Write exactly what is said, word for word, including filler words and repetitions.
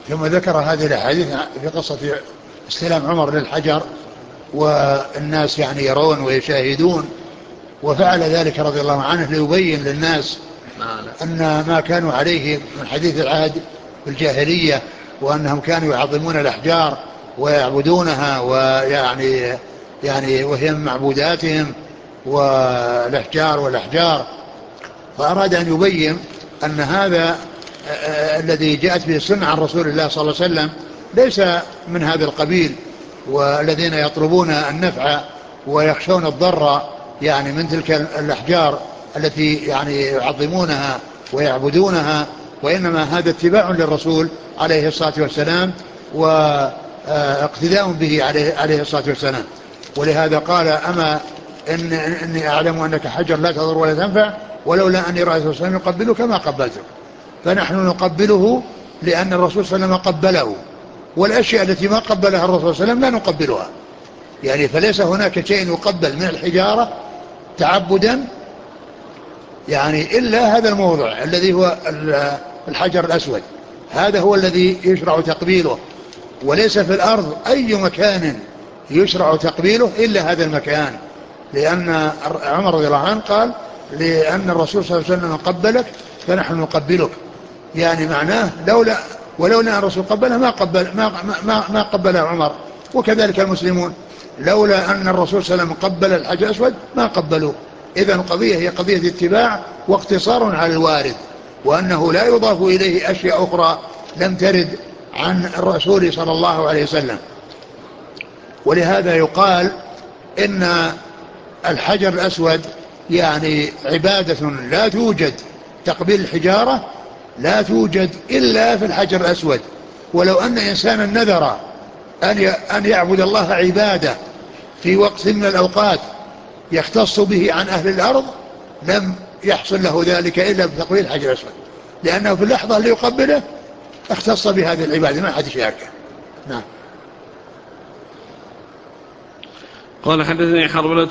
ثم ذكر هذه الأحاديث في قصة استلام عمر للحجر والناس يعني يرون ويشاهدون، وفعل ذلك رضي الله عنه ليبين للناس أن ما كانوا عليه من حديث العهد بالجاهلية، وأنهم كانوا يعظمون الأحجار ويعبدونها، ويعني يعني وهي من معبوداتهم والأحجار والأحجار. فأراد أن يبين أن هذا الذي جاءت به السنة عن رسول الله صلى الله عليه وسلم ليس من هذا القبيل، والذين يطلبون النفع ويخشون الضر يعني من تلك الأحجار التي يعني يعظمونها ويعبدونها، وإنما هذا اتباع للرسول عليه الصلاة والسلام واقتداء به عليه, عليه الصلاة والسلام. ولهذا قال: أما إن إني أعلم أنك حجر لا تضر ولا تنفع، ولولا أني رأيت الرسول صلى الله عليه وسلم يقبلك ما قبلتك. فنحن نقبله لأن الرسول صلى الله عليه وسلم قبله، والأشياء التي ما قبلها الرسول صلى الله عليه وسلم لا نقبلها. يعني فليس هناك شيء يقبل من الحجارة تعبدا يعني إلا هذا الموضع الذي هو الحجر الأسود، هذا هو الذي يشرع تقبيله، وليس في الأرض أي مكان يشرع تقبيله إلا هذا المكان. لأن عمر رضي الله عنه قال: لأن الرسول صلى الله عليه وسلم قبلك فنحن نقبلك، يعني معناه لولا ولولا أن الرسول قبله ما قبل ما ما ما قبله عمر، وكذلك المسلمون لولا أن الرسول صلى الله عليه وسلم قبل الحجر الأسود ما قبلوه. إذن القضية هي قضية اتباع واقتصار على الوارد، وأنه لا يضاف إليه أشياء أخرى لم ترد عن الرسول صلى الله عليه وسلم. ولهذا يقال إن الحجر الأسود يعني عبادة لا توجد، تقبيل الحجارة لا توجد إلا في الحجر الأسود. ولو أن إنسانا نذر أن يعبد الله عبادة في وقت من الأوقات يختص به عن أهل الأرض لم يحصل له ذلك إلا بتقبيل الحجر الأسود، لأنه في اللحظة اللي يقبله اختص بهذه العبادة، ما حد يشاركه. نعم. قال: حدثني حرملة